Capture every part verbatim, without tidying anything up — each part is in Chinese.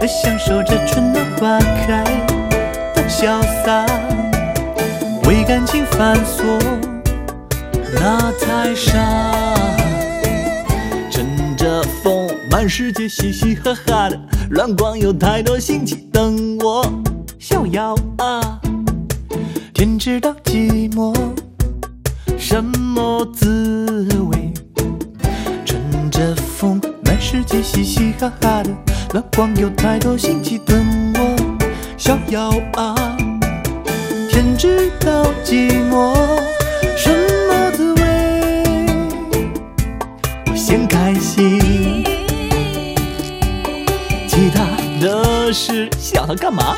的享受着春暖花开的潇洒，为感情繁琐那太傻。乘着风，满世界嘻嘻哈哈的，乱逛有太多新奇等我逍遥啊。天知道寂寞什么滋味，乘着风，满世界嘻嘻哈哈的，乱逛有太多新奇等我逍遥啊。天知道寂寞什么滋味，我先开心，其他的事想它干嘛？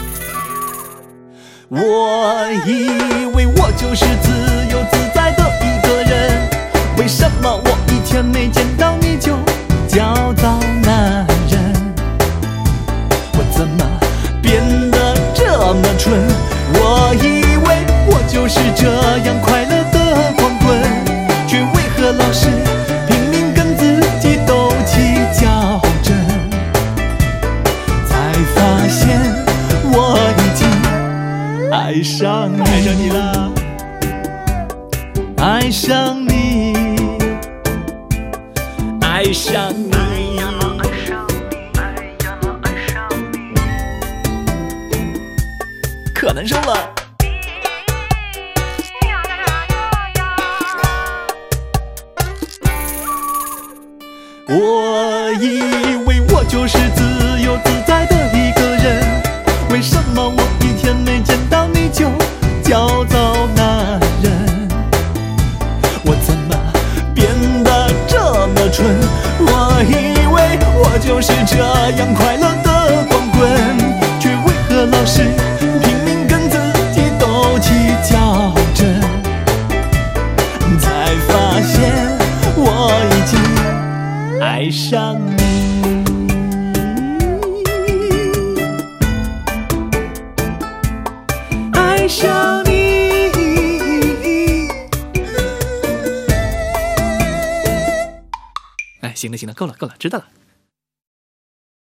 我以为我就是自由自在的一个人，为什么我一天没见到你就焦躁难忍？我怎么变得这么蠢？我以为我就是这样快乐的光棍，却为何老是拼命跟自己斗气较真？才发现我已经爱上你，爱上你了，爱上你，爱上你，可难受了。我以为我就是自由自在的一个人，为什么我一天没见到你就焦躁难忍？我怎么变得这么蠢？我以为我就是这样快乐的光棍，却为何老是拼命跟自己斗气较真？才发现我已经爱上你，爱上你。哎，行了行了，够了够了，知道了。